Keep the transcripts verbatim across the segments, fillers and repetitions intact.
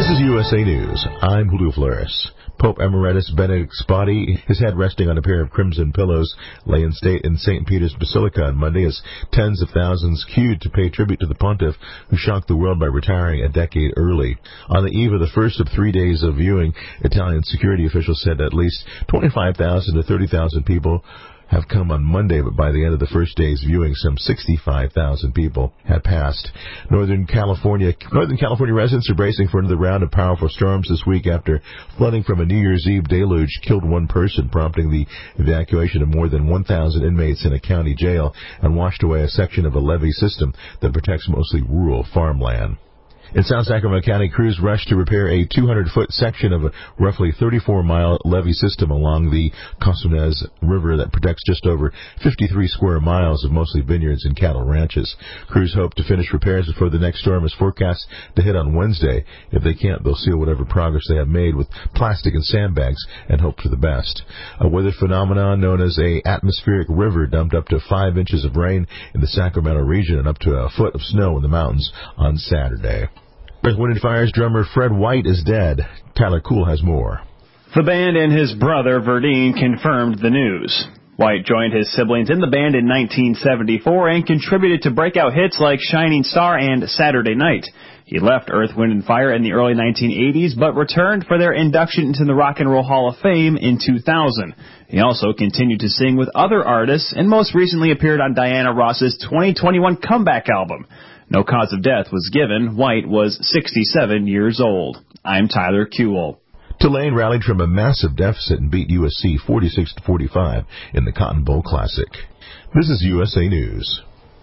This is U S A News. I'm Julio Flores. Pope Emeritus Benedict's body, his head resting on a pair of crimson pillows, lay in state in Saint Peter's Basilica on Monday as tens of thousands queued to pay tribute to the pontiff who shocked the world by retiring a decade early. On the eve of the first of three days of viewing, Italian security officials said at least twenty-five thousand to thirty thousand people have come on Monday, but by the end of the first day's viewing, some sixty-five thousand people had passed. Northern California Northern California residents are bracing for another round of powerful storms this week after flooding from a New Year's Eve deluge killed one person, prompting the evacuation of more than one thousand inmates in a county jail and washed away a section of a levee system that protects mostly rural farmland. In South Sacramento County, crews rushed to repair a two hundred foot section of a roughly thirty-four mile levee system along the Cosumnes River that protects just over fifty-three square miles of mostly vineyards and cattle ranches. Crews hope to finish repairs before the next storm is forecast to hit on Wednesday. If they can't, they'll seal whatever progress they have made with plastic and sandbags and hope for the best. A weather phenomenon known as a atmospheric river dumped up to five inches of rain in the Sacramento region and up to a foot of snow in the mountains on Saturday. Earth, Wind and Fire's drummer Fred White is dead. Tyler Kuhl has more. The band and his brother Verdine confirmed the news. White joined his siblings in the band in nineteen seventy-four and contributed to breakout hits like Shining Star and Saturday Night. He left Earth, Wind and Fire in the early nineteen eighties, but returned for their induction into the Rock and Roll Hall of Fame in two thousand. He also continued to sing with other artists and most recently appeared on Diana Ross's twenty twenty-one comeback album. No cause of death was given. White was sixty-seven years old. I'm Tyler Kuhl. Tulane rallied from a massive deficit and beat U S C forty-six to forty-five in the Cotton Bowl Classic. This is U S A News.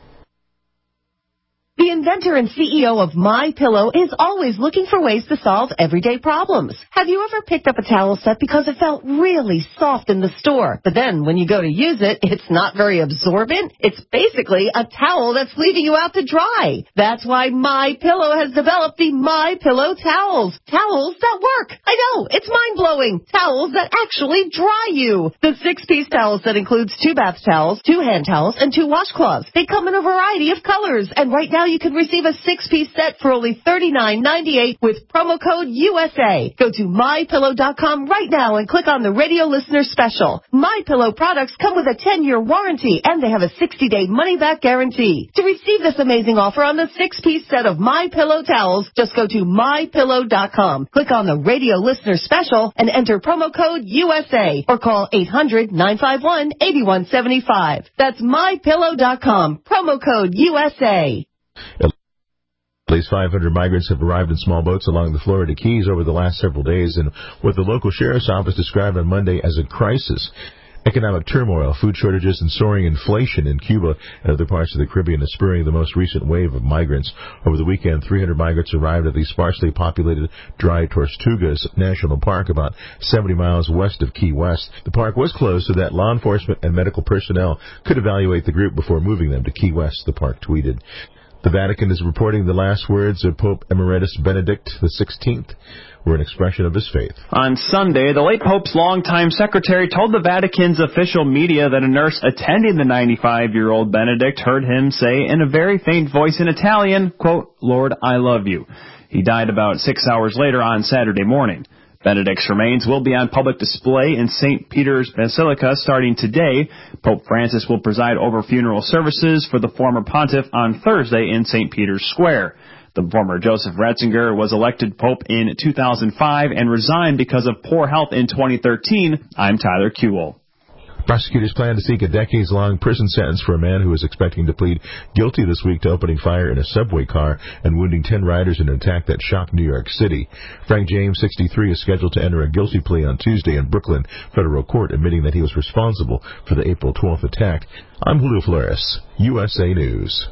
The inventor and C E O of MyPillow is always looking for ways to solve everyday problems. Have you ever picked up a towel set because it felt really soft in the store, but then when you go to use it, it's not very absorbent? It's basically a towel that's leaving you out to dry. That's why MyPillow has developed the MyPillow towels. Towels that work. I know, it's mind-blowing. Towels that actually dry you. The six-piece towel set includes two bath towels, two hand towels, and two washcloths. They come in a variety of colors, and right now you can receive a six-piece set for only thirty-nine ninety-eight with promo code U S A. Go to my pillow dot com right now and click on the radio listener special. MyPillow products come with a ten-year warranty, and they have a sixty-day money-back guarantee. To receive this amazing offer on the six-piece set of MyPillow towels, just go to my pillow dot com, click on the radio listener special, and enter promo code U S A, or call eight hundred nine five one eight one seven five. That's my pillow dot com, promo code U S A. At least five hundred migrants have arrived in small boats along the Florida Keys over the last several days in what the local sheriff's office described on Monday as a crisis. Economic turmoil, food shortages, and soaring inflation in Cuba and other parts of the Caribbean is spurring the most recent wave of migrants. Over the weekend, three hundred migrants arrived at the sparsely populated Dry Tortugas National Park about seventy miles west of Key West. The park was closed so that law enforcement and medical personnel could evaluate the group before moving them to Key West, the park tweeted. The Vatican is reporting the last words of Pope Emeritus Benedict the sixteenth were an expression of his faith. On Sunday, the late Pope's longtime secretary told the Vatican's official media that a nurse attending the ninety-five-year-old Benedict heard him say in a very faint voice in Italian, quote, "Lord, I love you." He died about six hours later on Saturday morning. Benedict's remains will be on public display in Saint Peter's Basilica starting today. Pope Francis will preside over funeral services for the former pontiff on Thursday in Saint Peter's Square. The former Joseph Ratzinger was elected pope in two thousand five and resigned because of poor health in twenty thirteen. I'm Tyler Kuhl. Prosecutors plan to seek a decades-long prison sentence for a man who is expecting to plead guilty this week to opening fire in a subway car and wounding ten riders in an attack that shocked New York City. Frank James, sixty-three, is scheduled to enter a guilty plea on Tuesday in Brooklyn federal court, admitting that he was responsible for the April twelfth attack. I'm Julio Flores, U S A News.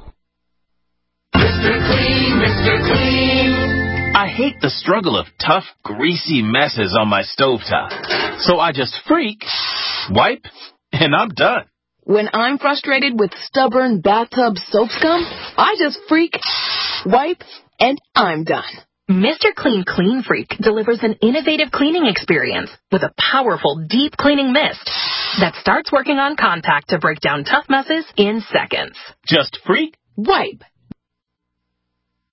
Mister Clean, Mister Clean. I hate the struggle of tough, greasy messes on my stovetop. So I just freak, wipe, and I'm done. When I'm frustrated with stubborn bathtub soap scum, I just freak, wipe, and I'm done. Mister Clean Clean Freak delivers an innovative cleaning experience with a powerful deep cleaning mist that starts working on contact to break down tough messes in seconds. Just freak, wipe,